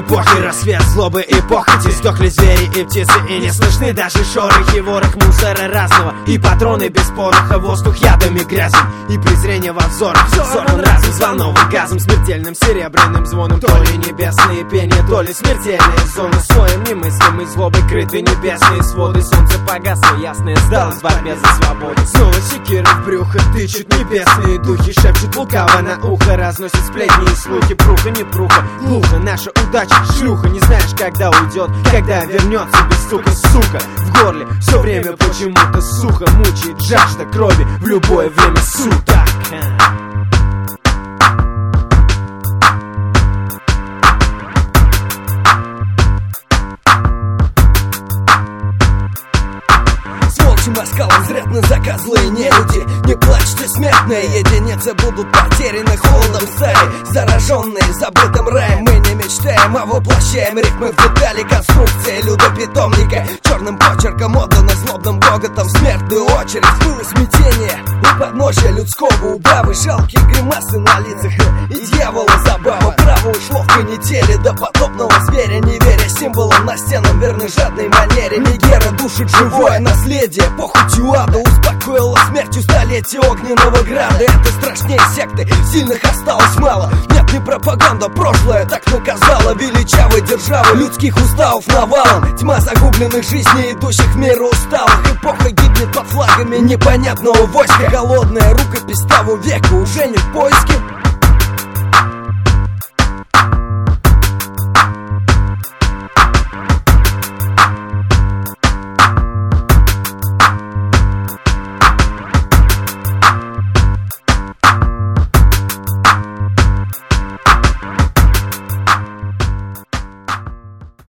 эпохи, рассвет злобы и похоти. Сдохли звери и птицы, и не слышны даже шорохи. Ворох мусора разного и патроны без пороха. Воздух ядами грязен и презрение во взорах. Взорван разум звонок газом, смертельным серебряным звоном. То ли небесные пения, то ли смертельные зоны. Слоем немыслимой злобы крыты небесные своды. Солнце погасло, ясное сдалось в борьбе за свободу. Снова секиры в брюхо тычут небесные духи. Шепчут лукаво на ухо, разносят сплетни и слухи. Пруха, не пруха, глухо, наша удача шлюха. Не знаешь, когда уйдет, когда вернется без стука. Сука, в горле все время почему-то сухо. Мучает жажда крови в любое время суток. Москалом изрядно заказлые нелюди. Не плачьте, смертные единицы будут потеряны холодом стаи, зараженные забытым раем. Мы не мечтаем, а воплощаем ритмы в детали конструкции людопитомника. Черным почерком отдано злобным гоготом в смертную очередь. Было смятение у подножия людского удава. Жалкие гримасы на лицах и дьявола забава. Право ушло в канители до подобного зверя, не веря символам на стенам верной жадной манере. Мегера душит живое наследие, похотью ада успокоила смертью столетия огненного града. Это страшнее секты, сильных осталось мало. Нет, не пропаганда, прошлое так наказало. Величавой державы людских уставов навалом. Тьма загубленных жизней, идущих в мир усталых. Эпоха гибнет под флагами непонятного войска. Голодная рукопись того века уже не в поиске.